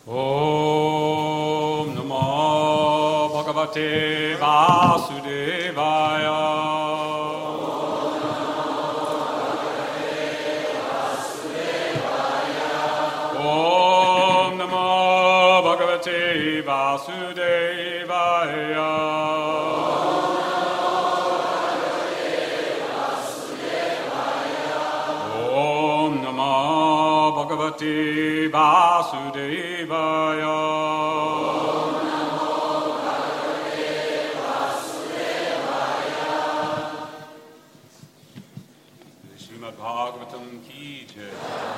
Om Namo Bhagavate Vasudevaya. Om Namo Bhagavate Vasudevaya. Om Namo Bhagavate Vasudevaya. Srimad Bhagavatam ki jai.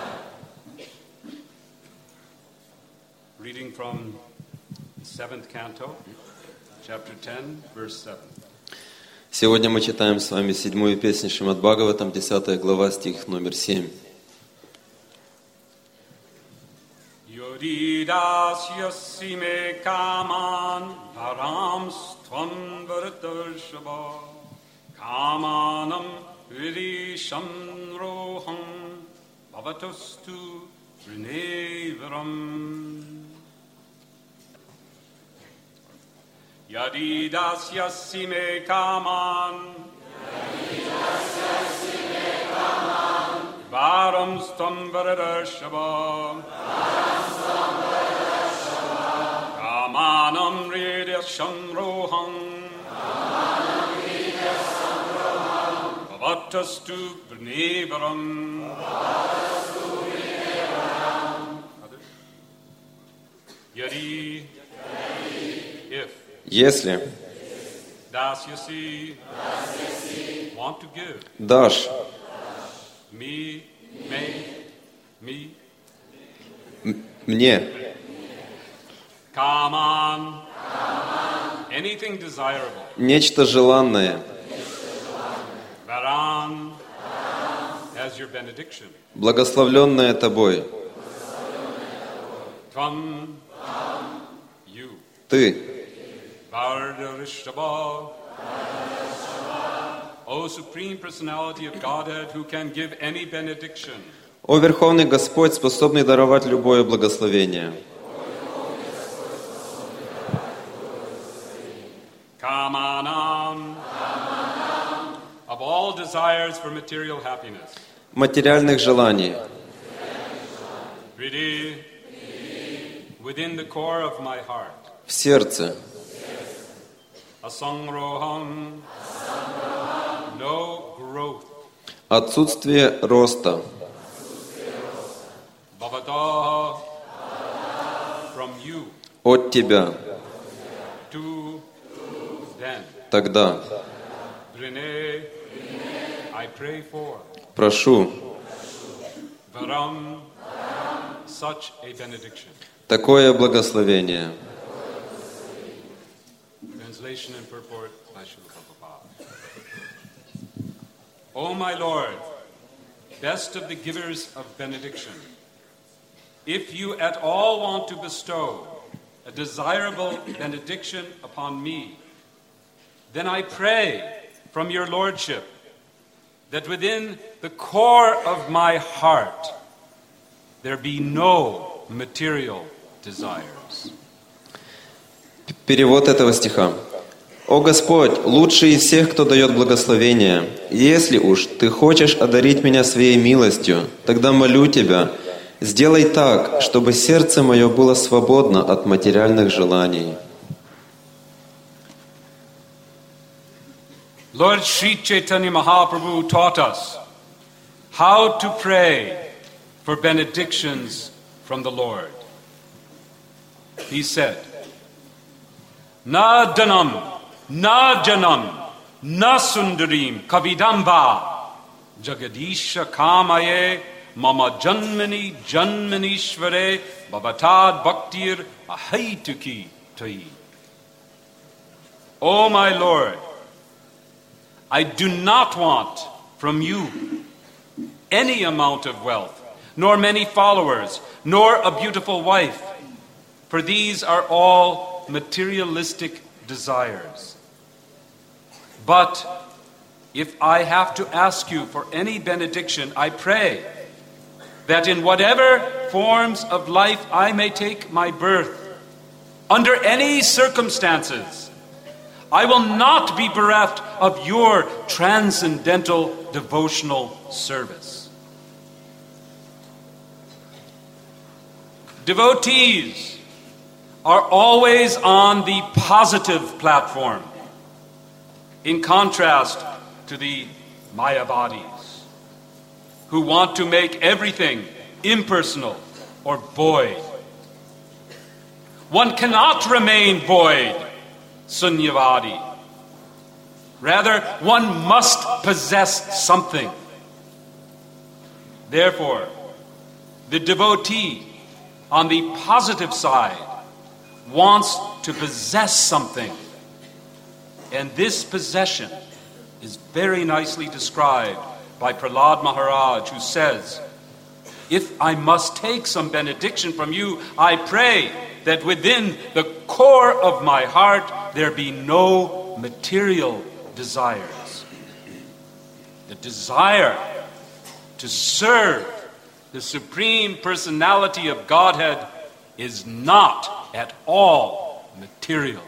Reading from the 7th canto, chapter 10, verse 7. Сегодня мы читаем с вами 7-ю песню Шримад Бхагаватам, 10 глава, стих номер 7. Yodidasya sime kaman varam stvam varatarshava kamanam vidisham roham bhavatostu vrinevaram. Yadidasya sime kaman varam stvam varatarshava kamanam hridasham roham bhavatastu vrinevaram. Yadi, if Если dasyasi want to give дашь me мне kaman anything desirable нечто желанное, varan as your benediction благословленное тобой, tvam you ты, Vardarishtabha, O Supreme Personality of Godhead, who can give any benediction. о Верховный Господь, способный даровать любое благословение. Kamanam, of all desires for material happiness. Материальных желаний, Hriday, within the core of my heart. в сердце, Asangroham, no growth. отсутствие роста, Bhavataha, from you. от тебя, To then. тогда, Vrine, I pray for. прошу, Varam, such a benediction. такое благословение. Translation and purport by Srila Prabhupada. O my Lord, best of the givers of benediction, if you at all want to bestow a desirable benediction upon me, then I pray from your Lordship that within the core of my heart there be no material desires. Перевод этого стиха. «О Господь, лучший из всех, кто дает благословение, если уж Ты хочешь одарить меня своей милостью, тогда молю Тебя, сделай так, чтобы сердце мое было свободно от материальных желаний». Lord Sri Chaitanya Mahaprabhu taught us how to pray for benedictions from the Lord. He said, Na danam, na janam, na sundarim, kavidamba, jagadisha kamaye, mama janmani janmanishvare, babatad bhaktir ahaituki tai. O my Lord, I do not want from you any amount of wealth, nor many followers, nor a beautiful wife, for these are all materialistic desires. But if I have to ask you for any benediction, I pray that in whatever forms of life I may take my birth, under any circumstances, I will not be bereft of your transcendental devotional service. Devotees are always on the positive platform, in contrast to the Mayavadis, who want to make everything impersonal or void. One cannot remain void, Sunyavadi. Rather, one must possess something. Therefore, the devotee on the positive side wants to possess something. And this possession is very nicely described by Prahlad Maharaj, who says, if I must take some benediction from you, I pray that within the core of my heart there be no material desires. The desire to serve the Supreme Personality of Godhead is not at all material.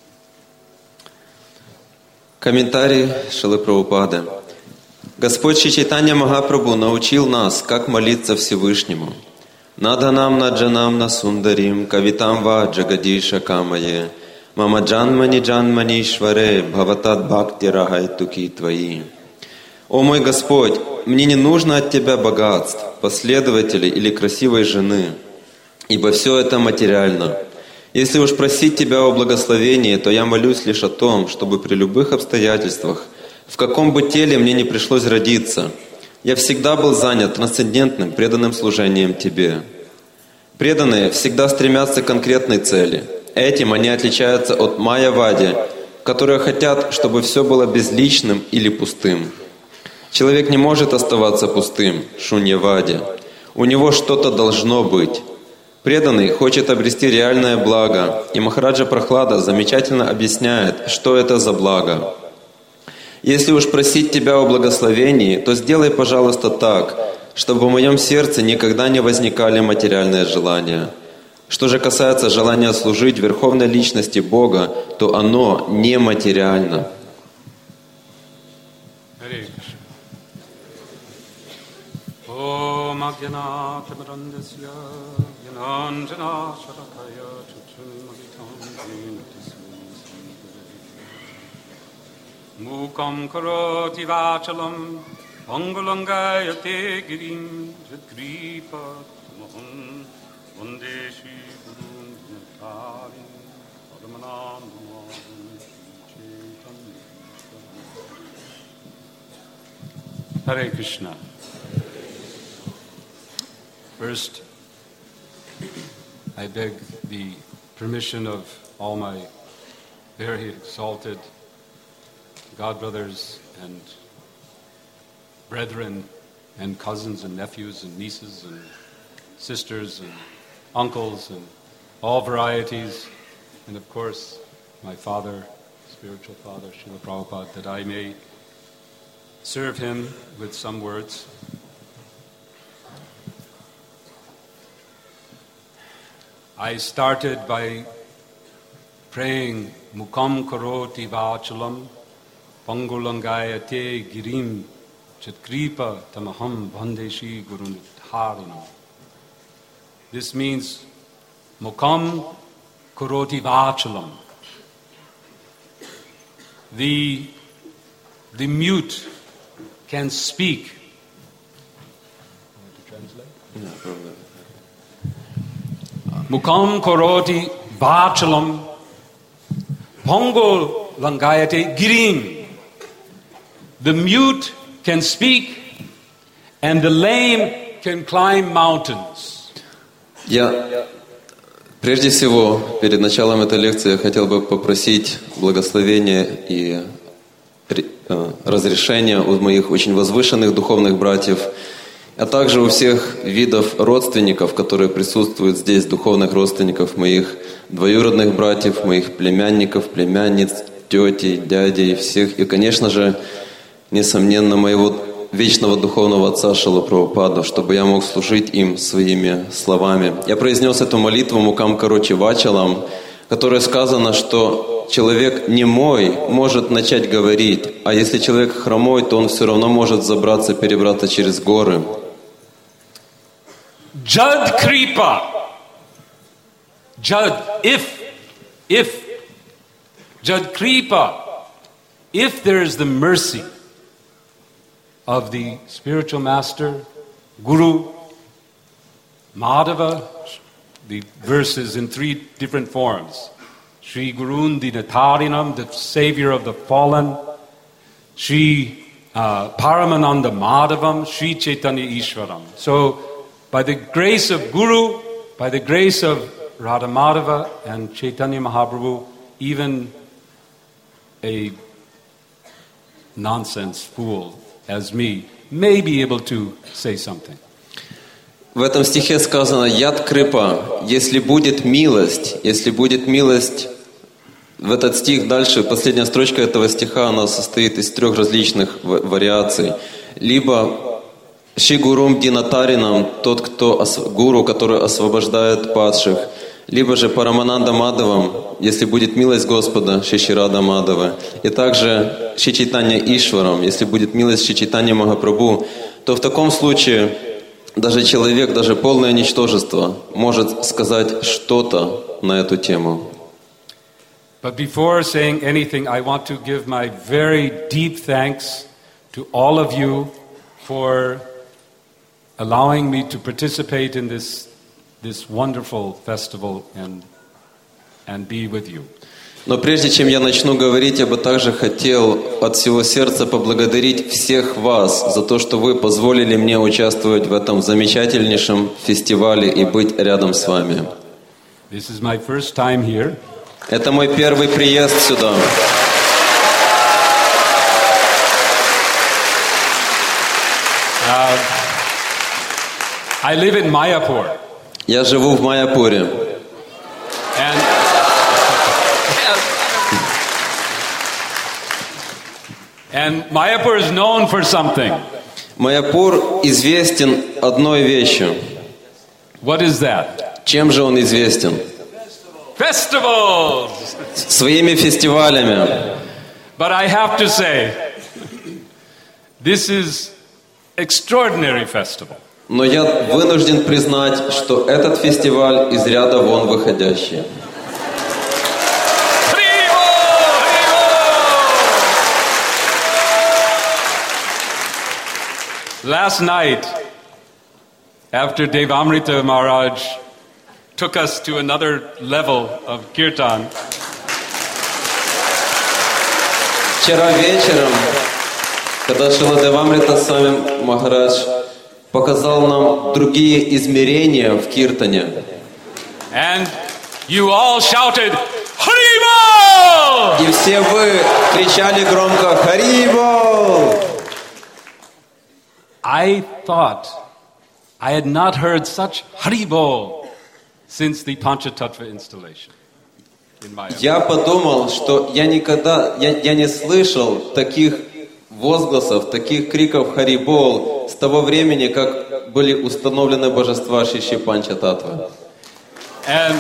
Комментарий Шрилы Прабхупады. Господь Шри Чайтанья Махапрабху научил нас, как молиться Всевышнему. Наданам наджанам насундарим кавитам ва джагадиша камае мама джанмани джанманишваре бхаватат бхакти рахайтуки твои. О мой Господь, мне не нужно от Тебя богатств, последователей или красивой жены, ибо все это материально. Если уж просить Тебя о благословении, то я молюсь лишь о том, чтобы при любых обстоятельствах, в каком бы теле мне не пришлось родиться, я всегда был занят трансцендентным, преданным служением Тебе. Преданные всегда стремятся к конкретной цели. Этим они отличаются от майявади, которые хотят, чтобы все было безличным или пустым. Человек не может оставаться пустым, шуньявади. У него что-то должно быть. Преданный хочет обрести реальное благо, и Махараджа Прахлада замечательно объясняет, что это за благо. Если уж просить Тебя о благословении, то сделай, пожалуйста, так, чтобы в моем сердце никогда не возникали материальные желания. Что же касается желания служить Верховной Личности Бога, то оно нематериально. Mukam karoti vachalam Angulangayate girim Jadgripa Tamaham Vandeshi Gurun Natarin Padmanandam Hare Krishna. First, I beg the permission of all my very exalted godbrothers and brethren and cousins and nephews and nieces and sisters and uncles and all varieties, and of course my father, spiritual father, Srila Prabhupada, that I may serve him with some words. I started by praying Mukam Karoti Vachalam Pangulangayate Girim Chatkripa Tamaham Bhandeshi Gurunitharinam. This means Mukam Karoti Vachalam. The mute can speak. Want to translate? Mukam Karoti Vachalam Pangul Langayate Girim. The mute can speak, and the lame can climb mountains. Я прежде всего, перед началом этой лекции, я хотел бы попросить благословения и разрешения у моих очень возвышенных духовных братьев, а также у всех видов родственников, которые присутствуют здесь, духовных родственников, моих двоюродных братьев, моих племянников, племянниц, тетей, дядей, всех, и, конечно же, несомненно, моего вечного духовного отца Шрилы Прабхупаду, чтобы я мог служить им своими словами. Я произнес эту молитву Мукам Карочи Вачалам, в которой сказано, что человек немой может начать говорить, а если человек хромой, то он все равно может забраться, перебраться через горы. Jad Kripa. Jad, if Jad Kripa, if there is the mercy of the spiritual master, Guru, Madhava, the verse is in 3 different forms. Sri Gurun Dinatarinam, the savior of the fallen. Sri Paramananda Madhavam, Sri Chaitanya Ishwaram. So, by the grace of Guru, by the grace of Radha Madhava and Chaitanya Mahaprabhu, even a nonsense fool as me may be able to say something. В этом стихе сказано «Яд крипа», если будет милость, в этот стих дальше, последняя строчка этого стиха, она состоит из 3 различных вариаций. Либо «Ши гурум динатаринам», тот, кто гуру, который освобождает падших, либо же Парамананда Мадавам, если будет милость Господа, Шри Рада Мадава, и также Шри Чайтанья Ишварам, если будет милость Шри Чайтанья Махапрабху, то в таком случае даже человек, даже полное ничтожество может сказать что-то на эту тему. But before saying anything, I want to give my very deep thanks to all of you for allowing me to participate in this wonderful festival and be with you. Но прежде чем я начну говорить, я бы также хотел от всего сердца поблагодарить всех вас за то, что вы позволили мне участвовать в этом замечательнейшем фестивале и быть рядом с вами. This is my first time here. Это мой первый приезд сюда. I live in Mayapur. Я живу в Майяпуре. And Mayapur is known for something. Майяпур известен одной вещью. What is that? Чем же он известен? Festivals! Своими фестивалями. But I have to say, this is extraordinary festival. Но я вынужден признать, что этот фестиваль из ряда вон выходящий. Last night, after Devamrita Maharaj took us to another level of kirtan, Вчера вечером, когда Шрила Девамрита Свами Махарадж показал нам другие измерения в киртане, and you all shouted, Haribol! и все вы кричали громко «Харибол!». I thought I had not heard such Haribol since the Panchatattva installation in Mayapur. Я подумал, что я никогда не слышал таких возгласов, таких криков «Харибол» с того времени, как были установлены божества Шиши Панчататтвы. And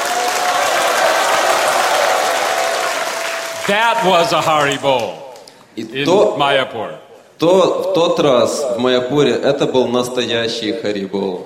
that was a Haribol in Mayapur. В тот раз в Майяпуре это был настоящий Харибол.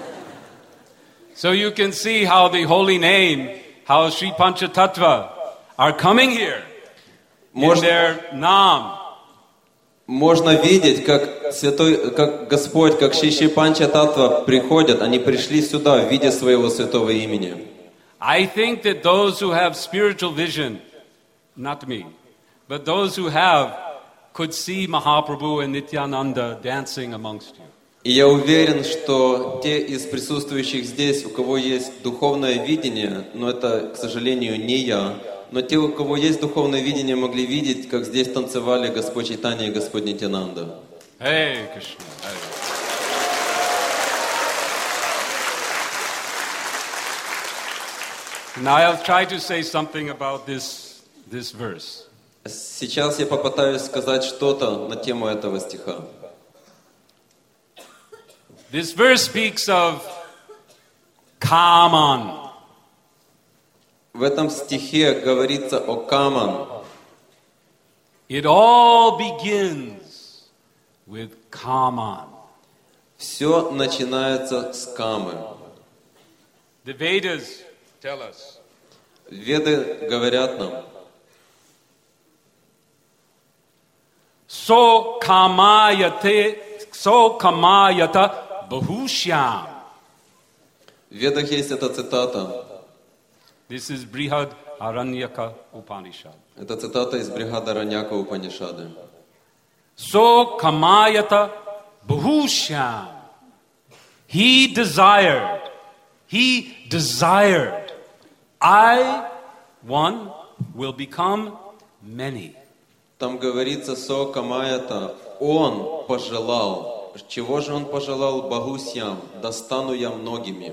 So you can see how the holy name, how Sri Panchatattva are coming here in their Nam. Можно видеть, как Господь, как Шиши Панчататтва приходят, они пришли сюда в виде своего святого имени. I think that those who have spiritual vision, not me, but those who have, could see Mahaprabhu and Nityananda dancing amongst you. И я уверен, что те из присутствующих здесь, у кого есть духовное видение, но это, к сожалению, не я, но те, у кого есть духовное видение, могли видеть, как здесь танцевали Господь Чайтанья и Господь Нитянанда. Hey, Krishna. Hey. Now I'll try to say something about this verse. Сейчас я попытаюсь сказать что-то на тему этого стиха. This verse speaks of Kaman. В этом стихе говорится о Каман. It all begins with Kaman. Все начинается с Камы. The Vedas tell us Веды говорят нам, so kamayata bahushyam. в Ведах есть эта цитата. This is Brihad Aranyaka Upanishad. Это цитата из Брихадараньяка Упанишады. So kamayata bahushyam. He desired. I, one, will become many. Там говорится «Со камаята», он пожелал. Чего же он пожелал? Бахусьям, достану я многими.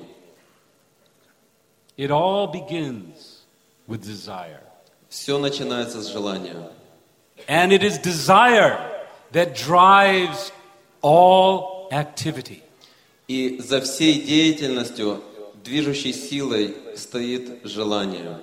It all begins with desire. Все начинается с желания. And it is desire that drives all activity. И за всей деятельностью, движущей силой, стоит желание.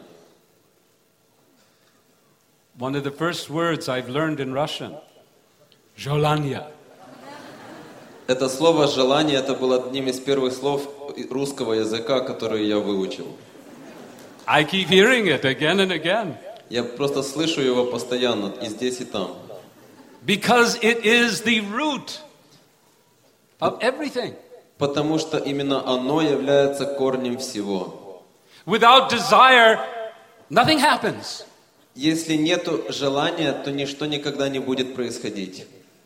One of the first words I've learned in Russian, желание. Это слово «желание» это было одним из первых слов русского языка, которые я выучил. I keep hearing it again and again. Я просто слышу его постоянно, и здесь, и там. Because it is the root of everything. Потому что именно оно является корнем всего. Without desire, nothing happens. Если нету желания, то ничто никогда не будет происходить.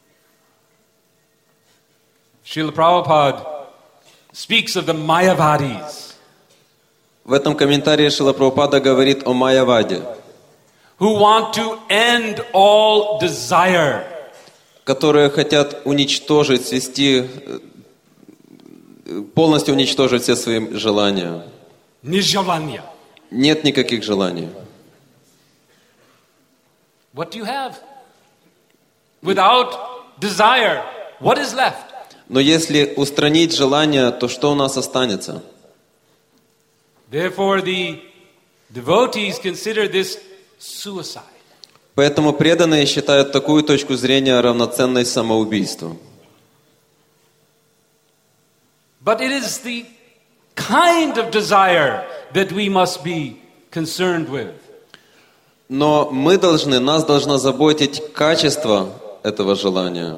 Srila Prabhupada speaks of the Mayavadis, В этом комментарии Шрила Прабхупада говорит о майяваде, who want to end all desire. которые хотят уничтожить, свести, полностью уничтожить все свои желания. Nijavanya. Нет никаких желаний. What do you have? Without desire, what is left? Но если устранить желание, то что у нас останется? Therefore, the devotees consider this suicide. Поэтому преданные считают такую точку зрения равноценной самоубийству. But it is the kind of desire that we must be concerned with. Но нас должно заботить качество этого желания.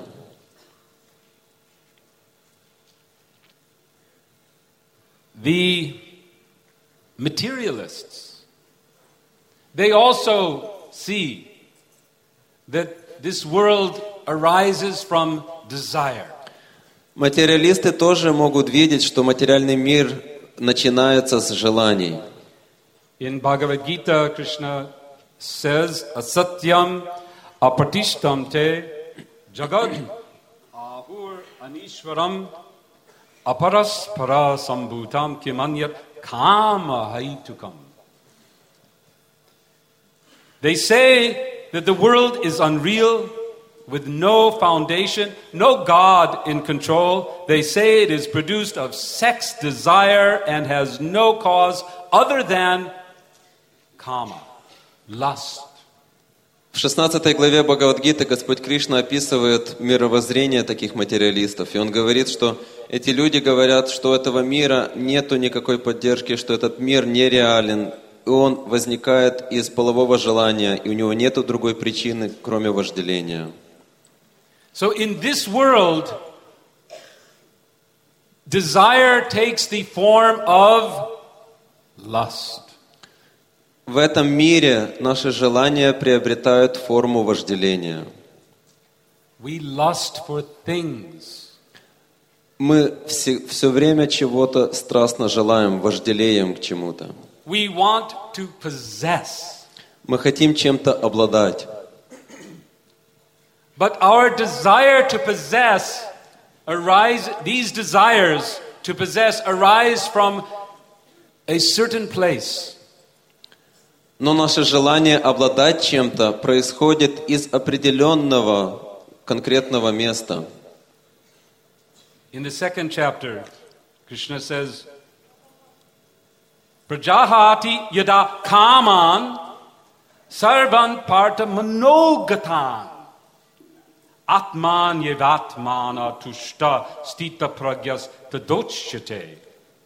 The materialists, they also see that this world arises from desire. Материалисты тоже могут видеть, что материальный мир начинается с желаний. In Bhagavad Gita, Krishna says, Asatyam apratishtam te jagad ahur anishwaram aparaspara sambhutam kimanyat kama haitukam. They say that the world is unreal, with no foundation, no God in control. They say it is produced of sex desire and has no cause other than kama, lust. В 16 главе Бхагавад-гиты Господь Кришна описывает мировоззрение таких материалистов. И Он говорит, что эти люди говорят, что у этого мира нету никакой поддержки, что этот мир нереален. И он возникает из полового желания, и у него нету другой причины, кроме вожделения. So in this world, desire takes the form of lust. В этом мире наши желания приобретают форму вожделения. We lust for things. Мы все время чего-то страстно желаем, вожделеем к чему-то. We want to possess. Мы хотим чем-то обладать. But our desire to possess these desires to possess arise from a certain place. Но наше желание обладать чем-то происходит из определенного конкретного места. In the second chapter, Krishna says, Prajahati yada kaman sarvan parta manogatan atman yevatmana tushta stita pragyas tadochyate.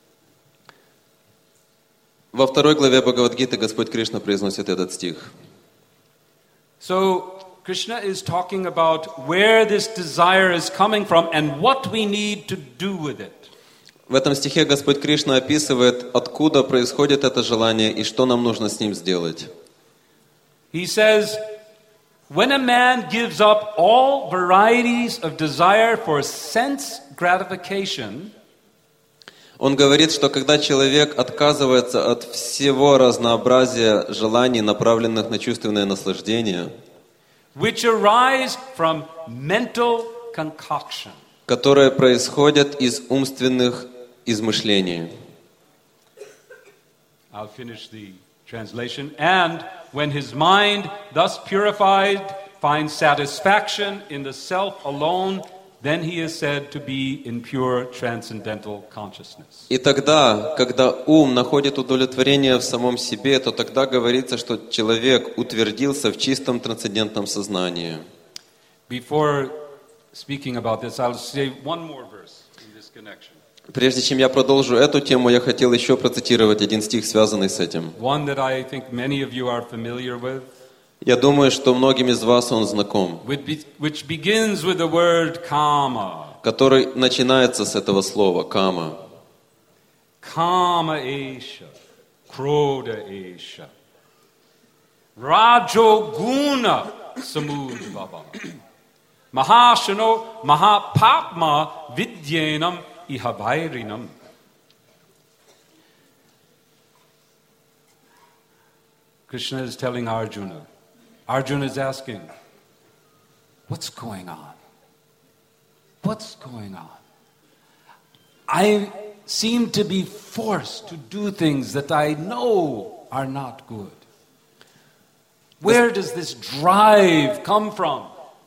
Во второй главе Бхагавад-гиты Господь Кришна произносит этот стих. So, Krishna is talking about where this desire is coming from and what we need to do with it. В этом стихе Господь Кришна описывает, откуда происходит это желание и что нам нужно с ним сделать. He says, when a man gives up all varieties of desire for sense gratification, Он говорит, что когда человек отказывается от всего разнообразия желаний, направленных на чувственное наслаждение, which arise from mental concoction, которые происходят из умственных измышлений. I'll finish the translation. And when his mind, thus purified, finds satisfaction in the self alone, then he is said to be in pure transcendental consciousness. И тогда, когда ум находит удовлетворение в самом себе, то тогда говорится, что человек утвердился в чистом трансцендентном сознании. Before speaking about this, I'll say one more verse in this connection. Прежде чем я продолжу эту тему, я хотел еще процитировать один стих, связанный с этим. One that I think many of you are familiar with. Я думаю, что многим из вас он знаком, Which begins with the word kama. который начинается с этого слова «кама». Kama esha, krodha esha, rajo guna samudvava, mahashano mahapapma vidyenam ihavairinam. Krishna is telling Arjuna. Arjuna is asking, what's going on? What's going on? I seem to be forced to do things that I know are not good. Where does this drive come from?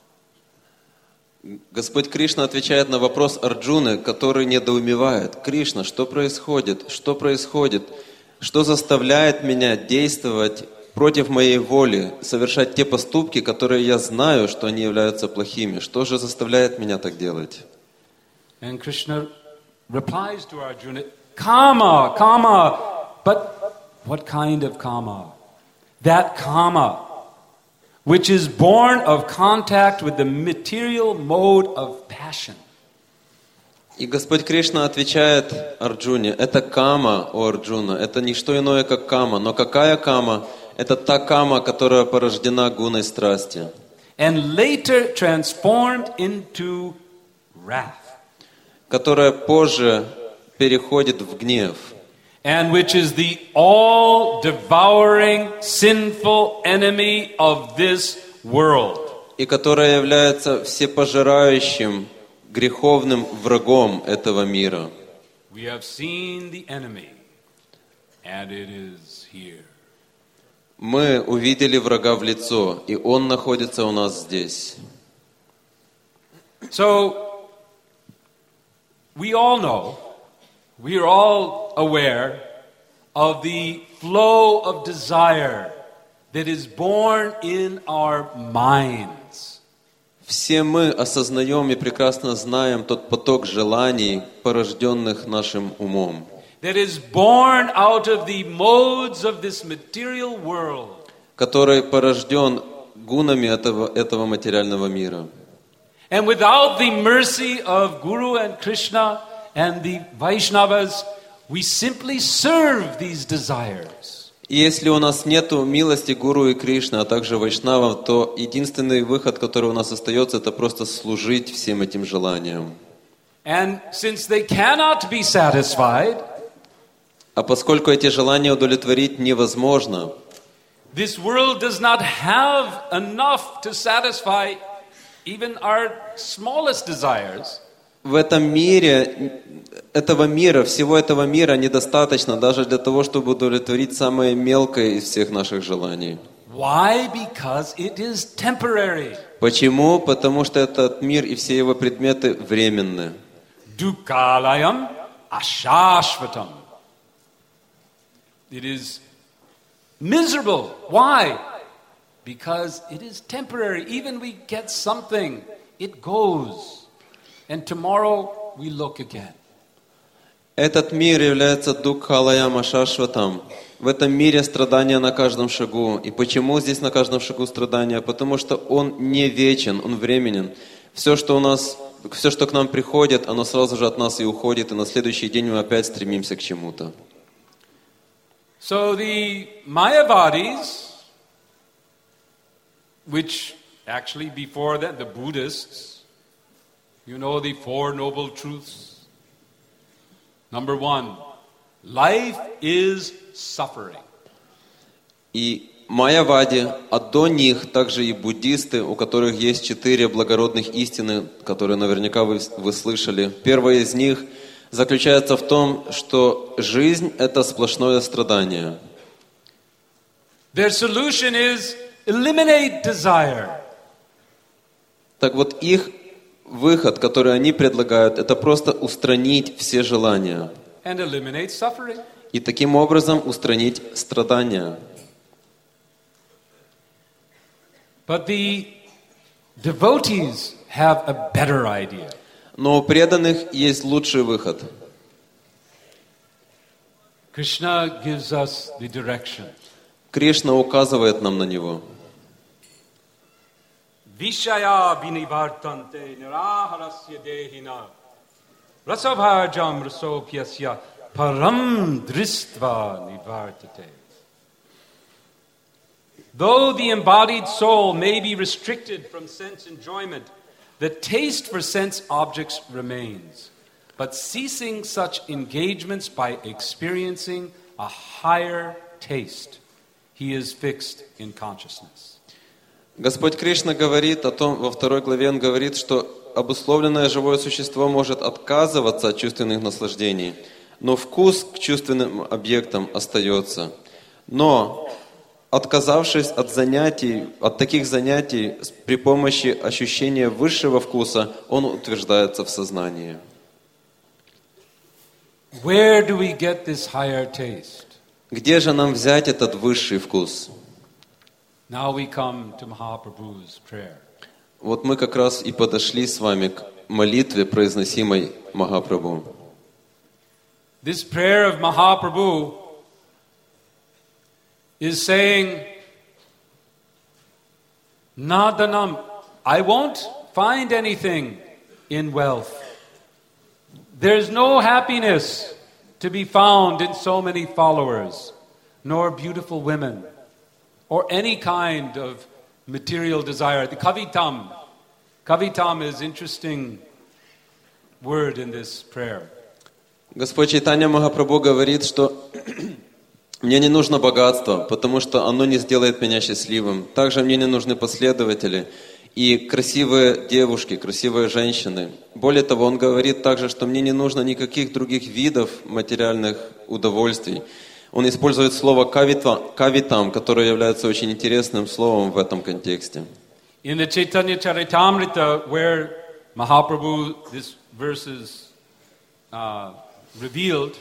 Господь Кришна отвечает на вопрос Арджуны, который недоумевает. «Кришна, что происходит? Что происходит? Что заставляет меня действовать против моей воли, совершать те поступки, которые я знаю, что они являются плохими? Что же заставляет меня так делать?» And Krishna replies to Arjuna, Kama, kama. But what kind of kama? That kama, which is born of contact with the material mode of passion. И Господь Кришна отвечает Арджуне, это кама, о Арджуна, это не что иное, как кама. Но какая кама? Это та кама, которая порождена гуной страсти. And later transformed into wrath. Которая позже переходит в гнев. And which is the all-devouring, sinful enemy of this world. И которая является всепожирающим, греховным врагом этого мира. We have seen the enemy, and it is here. Мы увидели врага в лицо, и он находится у нас здесь. So, we all know, we are all aware of the flow of desire that is born in our minds. Все мы осознаем и прекрасно знаем тот поток желаний, порожденных нашим умом, That is born out of the modes of this material world. который порожден гунами этого материального мира. And without the mercy of Guru and Krishna and the Vaishnavas, we simply serve these desires. И если у нас нету милости Гуру и Кришны, а также Вайшнавов, то единственный выход, который у нас остается, это просто служить всем этим желаниям. And since they cannot be satisfied, А поскольку эти желания удовлетворить невозможно, this world does not have enough to satisfy even our smallest desires. в этом мире, всего этого мира недостаточно даже для того, чтобы удовлетворить самое мелкое из всех наших желаний. Why? Because it is temporary. Почему? Потому что этот мир и все его предметы временны. Dukkhalayam ashashvatam. It is miserable. Why? Because it is temporary. Even we get something, it goes. And tomorrow we look again. Этот мир является Дукхалаям Ашашватам. В этом мире страдания на каждом шагу. И почему здесь на каждом шагу страдания? Потому что он не вечен, он временен. Все, что к нам приходит, оно сразу же от нас и уходит, и на следующий день мы опять стремимся к чему-то. So the Mayavadis, which actually before that, the Buddhists, you know the Four Noble Truths. Number one, life is suffering. И майявади, а до них также и буддисты, у которых есть 4 благородных истины, которые наверняка вы слышали. Первая из них заключается в том, что жизнь – это сплошное страдание. Their solution is eliminate desire. Так вот, их выход, который они предлагают, это просто устранить все желания. And eliminate suffering. И таким образом устранить страдания. But the devotees have a better idea. Но у преданных есть лучший выход. Krishna gives us the direction. Кришна указывает нам на него. Vishaya vinivartante niraharasya dehina rasabhajam rasopyasya param dristva nivartate. Though the embodied soul may be restricted from sense enjoyment, the taste for sense objects remains. But ceasing such engagements by experiencing a higher taste, he is fixed in consciousness. Господь Кришна говорит о том, во 2 главе Он говорит, что обусловленное живое существо может отказываться от чувственных наслаждений, но вкус к чувственным объектам остается. Но, отказавшись от таких занятий при помощи ощущения высшего вкуса, он утверждается в сознании. Where do we get this higher taste? Где же нам взять этот высший вкус? Now we come to Mahaprabhu's prayer. Вот мы как раз и подошли с вами к молитве, произносимой Махапрабху. This prayer of Mahaprabhu is saying, Nadanam, I won't find anything in wealth. There's no happiness to be found in so many followers, nor beautiful women, or any kind of material desire. The kavitam is an interesting word in this prayer. Господь Чайтанья Махапрабху говорит, что мне не нужно богатство, потому что оно не сделает меня счастливым. Также мне не нужны последователи и красивые девушки, красивые женщины. Более того, он говорит также, что мне не нужно никаких других видов материальных удовольствий. Он использует слово кавитам, которое является очень интересным словом в этом контексте. In the Chaitanya Charitamrita, where Mahaprabhu, this verse is revealed,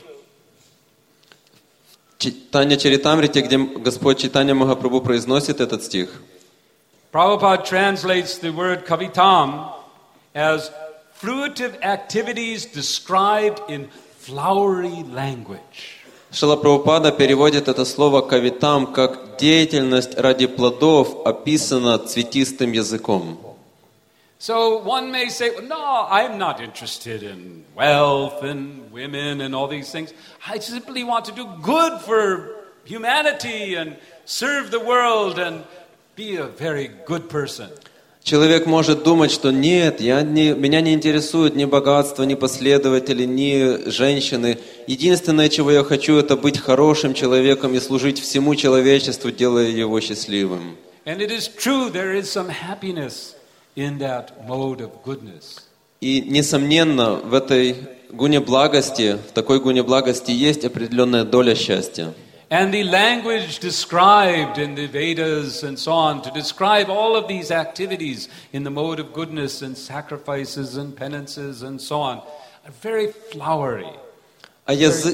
Чайтанья Чаритамрите, где Господь Чайтанья Махапрабху произносит этот стих, Prabhupada translates the word kavitam as fruitive activities described in flowery language. Шрила Прабхупада переводит это слово кавитам как деятельность ради плодов, описана цветистым языком. So one may say, well, no, I'm not interested in wealth and women and all these things. I simply want to do good for humanity and serve the world and be a very good person. Человек может думать, что нет, меня не интересует ни богатство, ни последователи, ни женщины. Единственное, чего я хочу, это быть хорошим человеком и служить всему человечеству, делая его счастливым. And it is true, there is some happiness in that mode of goodness. И, несомненно, в этой гуне благости, в такой гуне благости есть определенная доля счастья. And the language described in the Vedas and so on, to describe all of these activities in the mode of goodness and sacrifices and penances and so on, very flowery. А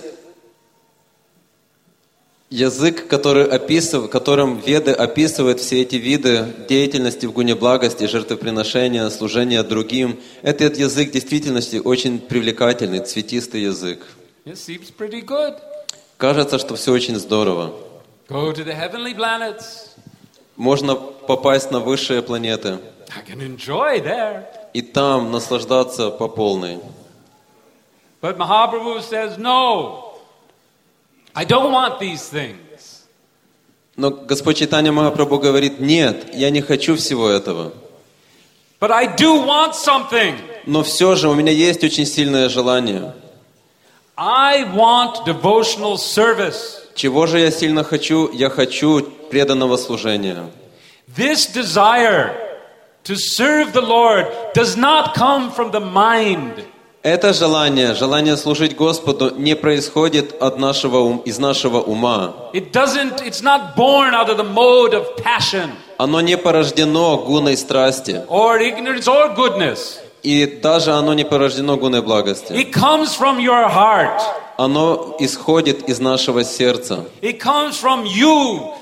язык, которым Веды описывают все эти виды деятельности в гуне благости, жертвоприношения, служения другим, этот язык в действительности очень привлекательный, цветистый язык. It seems pretty good. Кажется, что все очень здорово. Go to the heavenly planets. Можно попасть на высшие планеты I can enjoy there. и там наслаждаться по полной. But Mahaprabhu says, no, I don't want these things. Но Господь Чайтанья Махапрабху говорит: нет, я не хочу всего этого. But I do want something. Но все же у меня есть очень сильное желание. I want devotional service. Чего же я сильно хочу? Я хочу преданного служения. This desire to serve the Lord does not come from the mind. Это желание служить Господу не происходит из нашего ума. It's not born out of the mode of passion. Оно не порождено гуной страсти. Or ignorance or goodness. И даже оно не порождено гуной благости. It comes from your heart. Оно исходит из нашего сердца. It comes from you,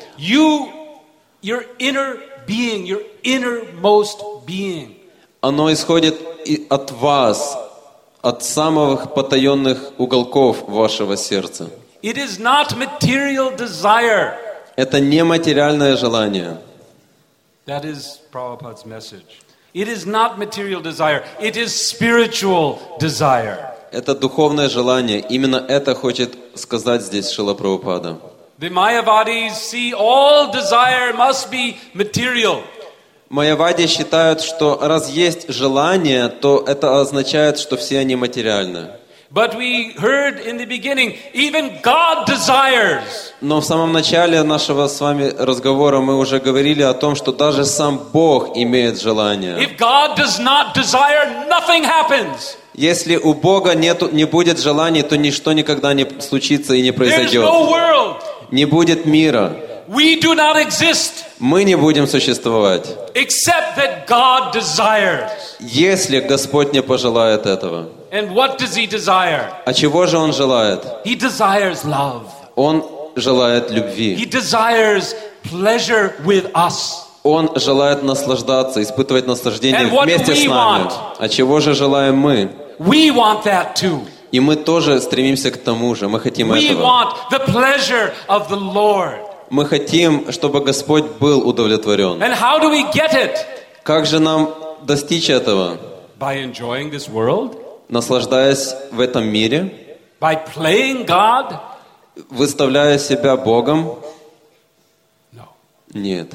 your inner being, your innermost being. Оно исходит от вас, от самых потаенных уголков вашего сердца. It is not material desire. Это не материальное желание. That is Prabhupada's message. It is not material desire. It is spiritual desire. Это духовное желание. Именно это хочет сказать здесь Шрила Прабхупада. The Mayavadis see all desire must be material. Майявади считают, что раз есть желание, то это означает, что все они материальны. But we heard in the beginning, even God desires. Но в самом начале нашего с вами разговора мы уже говорили о том, что даже сам Бог имеет желание. If God does not desire, nothing happens. Если у Бога не будет желаний, то ничто никогда не случится и не произойдет. There's no world. Не будет мира. We do not exist. Мы не будем существовать, Except that God desires. если Господь не пожелает этого. And what does He desire? А чего же Он желает? He desires love. Он желает He любви. desires pleasure with us. Он желает наслаждаться, испытывать наслаждение And what вместе do we с нами. want? А чего же желаем мы? We want that too. И мы тоже стремимся к тому же. Мы хотим We этого. want the pleasure of the Lord. Мы хотим, чтобы Господь был удовлетворен. And how do we get it? Как же нам достичь этого? By enjoying this world? Наслаждаясь в этом мире? By playing God? Выставляя себя Богом? No. Нет.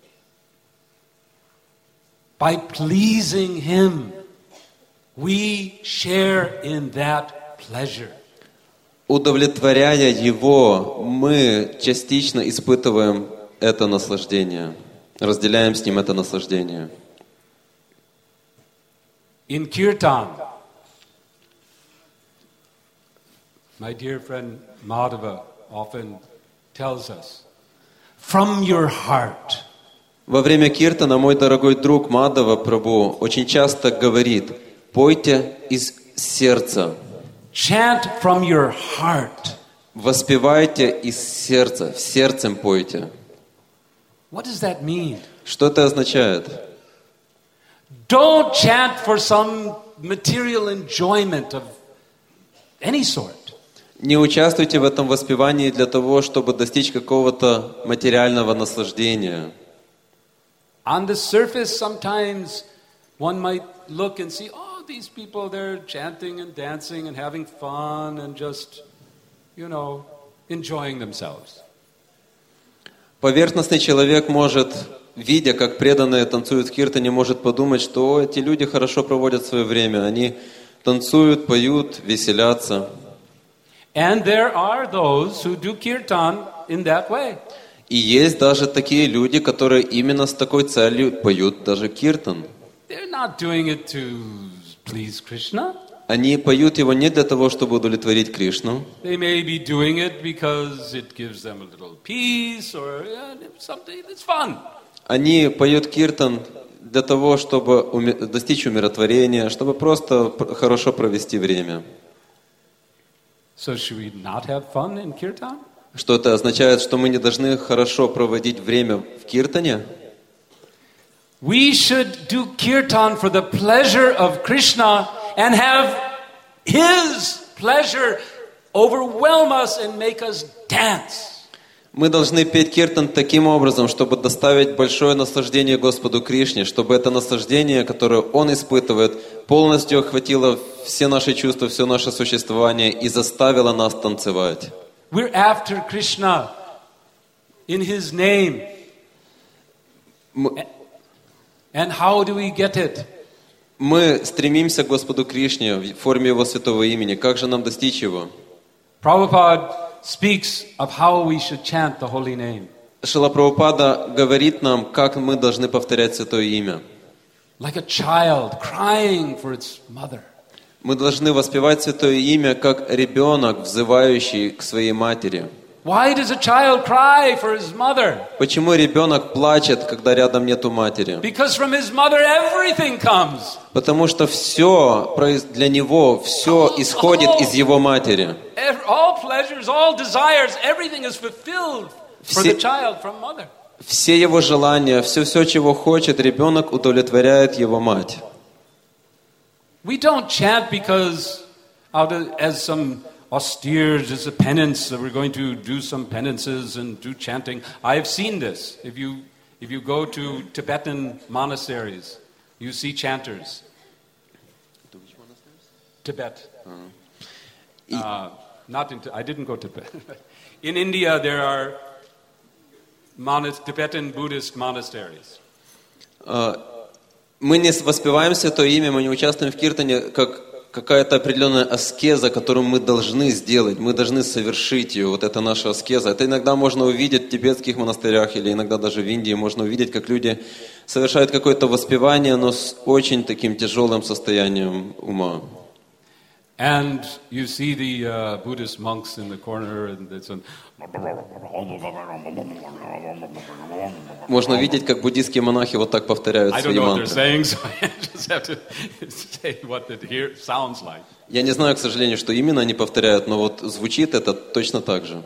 By pleasing Him, we share in that pleasure. Удовлетворяя Его, мы частично испытываем это наслаждение. Разделяем с Ним это наслаждение. In Kirtan, my dear friend Madhava often tells us, from your heart. Во время киртана мой дорогой друг Мадхава Прабху очень часто говорит: пойте из сердца. Chant from your heart. Воспевайте из сердца, в сердцем пойте. What does that mean? Что это означает? Don't chant for some material enjoyment of any sort. Не участвуйте в этом воспевании для того, чтобы достичь какого-то материального наслаждения. On the surface, sometimes one might look and see, oh, these people, they're chanting and dancing and having fun and just, enjoying themselves. Поверхностный человек может, видя, как преданные танцуют в киртане, может подумать, что эти люди хорошо проводят свое время. Они танцуют, поют, веселятся. And there are those who do kirtan in that way. И есть даже такие люди, которые именно с такой целью поют даже киртан. They're not doing it to please Krishna. Они поют его не для того, чтобы удовлетворить Кришну. They may be doing it because it gives them a little peace or something. It's fun. Они поют киртан для того, чтобы достичь умиротворения, чтобы просто хорошо провести время. So should we not have fun in kirtan? Что это означает, что мы не должны хорошо проводить время в киртане? We should do kirtan for the pleasure of Krishna and have His pleasure overwhelm us and make us dance. Мы должны петь киртан таким образом, чтобы доставить большое наслаждение Господу Кришне, чтобы это наслаждение, которое Он испытывает, полностью охватило все наши чувства, все наше существование и заставило нас танцевать. We're after Krishna in His name. And how do we get it? Мы стремимся к Господу Кришне в форме Его святого имени. Как же нам достичь Его? Prabhupada speaks of how we should chant the holy name. Шрила Прабхупада говорит нам, как мы должны повторять святое имя. Like a child crying for its mother. Мы должны воспевать святое имя, как ребенок, взывающий к своей матери. Why does a child cry for his mother? Почему ребенок плачет, когда рядом нету матери? Because from his mother everything comes. Потому что все для него, все исходит из его матери. All pleasures, all desires, everything is fulfilled for the child from mother. Все его желания, все, чего хочет ребенок, удовлетворяет его мать. We don't chant because as some austere, as a penance, we're going to do some penances and do chanting. I've seen this. If you go to Tibetan monasteries, you see chanters. To which monasteries? Tibet. I didn't go to Tibet. In India, there are Tibetan Buddhist monasteries. Мы не воспеваем святое имя, мы не участвуем в киртане, как какая-то определенная аскеза, которую мы должны сделать, мы должны совершить ее. Вот это наша аскеза. Это иногда можно увидеть в тибетских монастырях или иногда даже в Индии можно увидеть, как люди совершают какое-то воспевание, но с очень таким тяжелым состоянием ума. And you see the Buddhist monks in the corner, and it's Можно видеть, как буддийские монахи вот так повторяют свои мантры. Я не знаю, к сожалению, что именно они повторяют, но вот звучит это точно так же.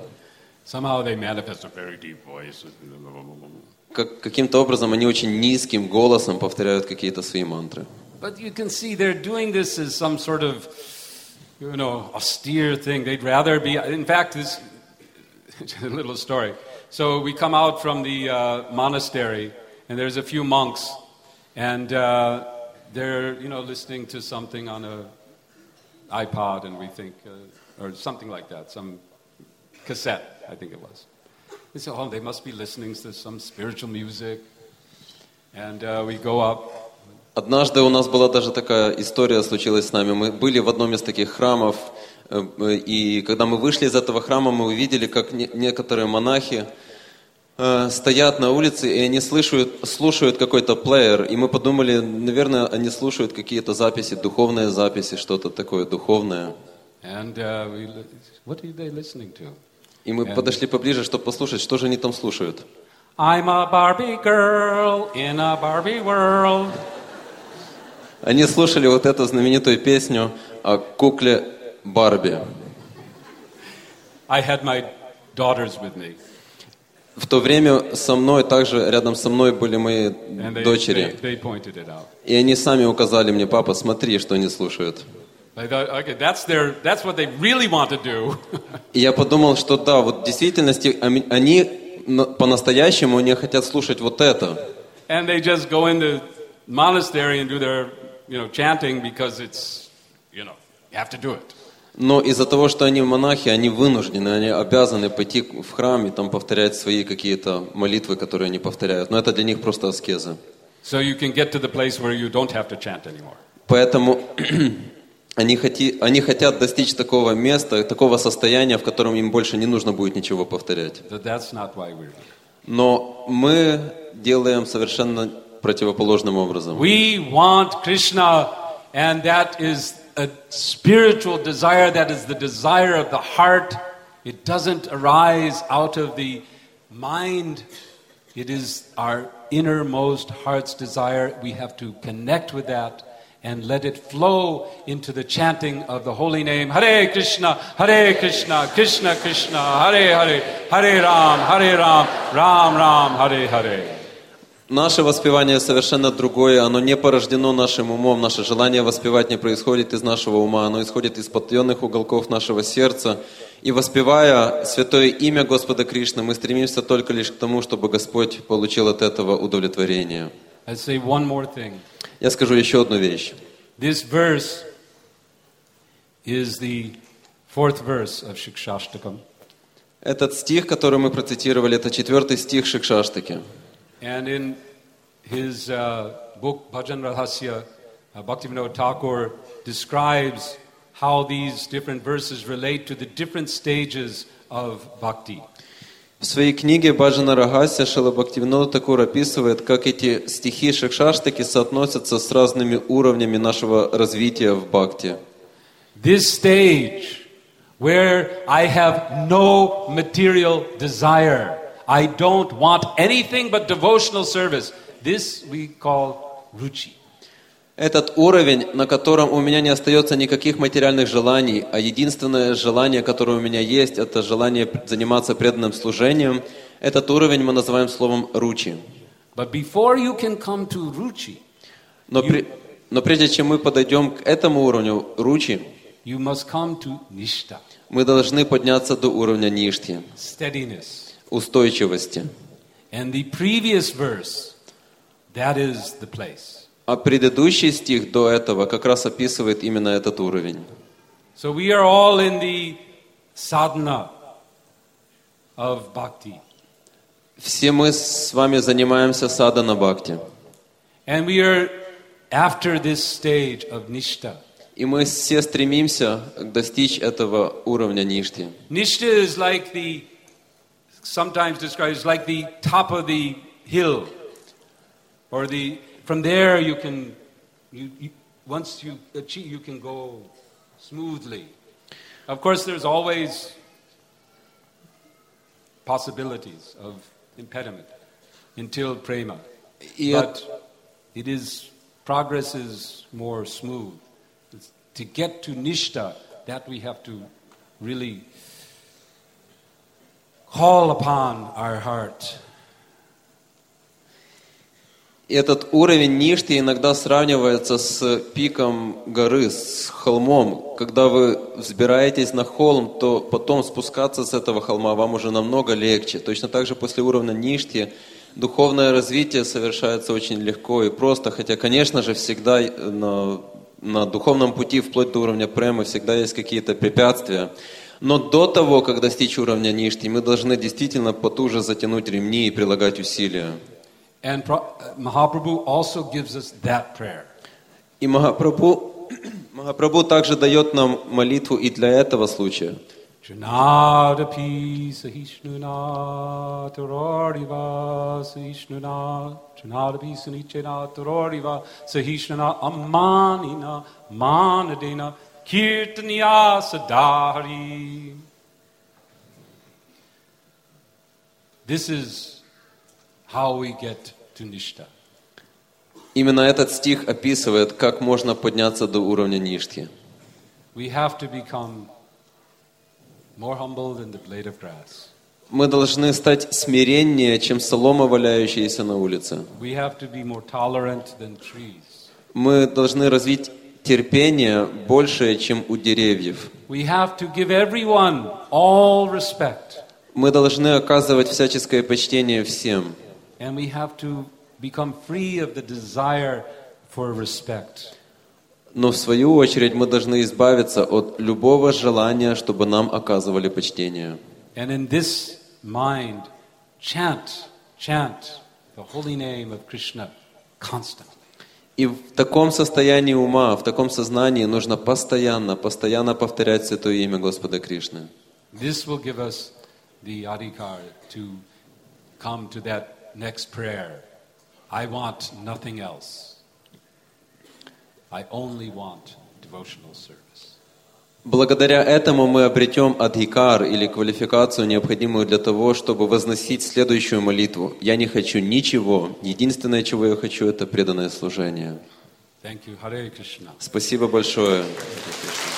Каким-то образом они очень низким голосом повторяют какие-то свои мантры. But you can see they're doing this as some sort of, austere thing. They'd rather be. In fact, this a little story. So we come out from the monastery, and there's a few monks, and they're listening to something on a iPod, and we think, or something like that, some cassette, I think it was. They say, they must be listening to some spiritual music, and we go up. Однажды у нас была даже такая история, случилась с нами. Мы были в одном из таких храмов, и когда мы вышли из этого храма, мы увидели, как некоторые монахи стоят на улице, и они слушают какой-то плеер, и мы подумали, наверное, они слушают какие-то записи, духовные записи, что-то такое духовное. What are they listening to? И мы подошли поближе, чтобы послушать, что же они там слушают. I'm a Barbie girl in a Barbie world. Они слушали вот эту знаменитую песню о кукле Барби. I had my daughters with me. В то время со мной, также рядом со мной были мои дочери. They pointed it out. И они сами указали мне: папа, смотри, что они слушают. I thought, okay, that's what they really want to do. И я подумал, что да, вот в действительности они по-настоящему они хотят слушать вот это. And they just go into monastery and do their chanting because it's, you have to do it. Но из-за того, что они монахи, они вынуждены, они обязаны пойти в храм и там повторять свои какие-то молитвы, которые они повторяют. Но это для них просто аскеза. So you can get to the place where you don't have to chant anymore. Поэтому они хотят достичь такого места, такого состояния, в котором им больше не нужно будет ничего повторять. But that's not why we're here. Но мы делаем совершенно противоположным образом. We want Krishna, and that is a spiritual desire, that is the desire of the heart. It doesn't arise out of the mind. It is our innermost heart's desire, we have to connect with that and let it flow into the chanting of the holy name. Hare Krishna, Krishna Krishna, Hare Hare, Hare Ram, Ram Ram, Hare Hare. Наше воспевание совершенно другое, оно не порождено нашим умом, наше желание воспевать не происходит из нашего ума, оно исходит из потаенных уголков нашего сердца. И воспевая святое имя Господа Кришны, мы стремимся только лишь к тому, чтобы Господь получил от этого удовлетворение. I say one more thing. Я скажу еще одну вещь. This verse is the 4th verse of Shikshashtakam. Этот стих, который мы процитировали, это 4-й стих Шикшаштаки. And in his book Bhajan Rahasya, Bhaktivinoda Thakur describes how these different verses relate to the different stages of bhakti. В своей книге Баджана Рахасья Шрила Бхактивинода Тхакур описывает, как эти стихи Шикшаштаки соотносятся с разными уровнями нашего развития в бхакти. This stage where I have no material desire, I don't want anything but devotional service, this we call ruchi. Этот уровень, на котором у меня не остается никаких материальных желаний, а единственное желание, которое у меня есть, это желание заниматься преданным служением, этот уровень мы называем словом ручи. But before you can come to ruchi, Но прежде чем мы подойдем к этому уровню ручи, you must come to nishta, мы должны подняться до уровня ништхи, steadiness. устойчивости. And the previous verse, that is the place. А предыдущий стих до этого как раз описывает именно этот уровень. So we are all in the sadhana of bhakti. Все мы с вами занимаемся садхана бхакти. And we are after this stage of nishta. И мы все стремимся достичь этого уровня ништхи. Nishta is like sometimes described as like the top of the hill, or from there you can, once you achieve, you can go smoothly. Of course, there's always possibilities of impediment until prema, but progress is more smooth. To get to nishta, that we have to really call upon our heart. И этот уровень ништхи иногда сравнивается с пиком горы, с холмом. Когда вы взбираетесь на холм, то потом спускаться с этого холма вам уже намного легче. Точно так же после уровня ништхи духовное развитие совершается очень легко и просто. Хотя, конечно же, всегда на духовном пути, вплоть до уровня премы, всегда есть какие-то препятствия. Но до того, как достичь уровня ништхи, мы должны действительно потуже затянуть ремни и прилагать усилия. And Mahaprabhu also gives us that prayer. И Махапрабху также дает нам молитву и для этого случая. Chunadapi sahishnuna taroriva sahishnuna chunadapi sunichena taroriva sahishnuna ammanina manadena kirtaniya sadhari. This is how we get to nishta. Именно этот стих описывает, как можно подняться до уровня ништхи. We have to become more humble than the blade of grass. Мы должны стать смиреннее, чем солома, валяющаяся на улице. We have to be more tolerant than trees. Мы должны развить терпение большее, чем у деревьев. We have to give everyone all respect. Мы должны оказывать всяческое почтение всем. And we have to become free of the desire for respect. Но в свою очередь мы должны избавиться от любого желания, чтобы нам оказывали почтение. And in this mind, chant the holy name of Krishna constantly. И в таком состоянии ума, в таком сознании нужно постоянно повторять святое имя Господа Кришны. This will give us the adhikar to come to that next prayer. I want nothing else. I only want devotional service. Благодаря этому мы обретем адхикар или квалификацию, необходимую для того, чтобы возносить следующую молитву. Я не хочу ничего. Единственное, чего я хочу, это преданное служение. Thank you. Hare Krishna. Спасибо большое.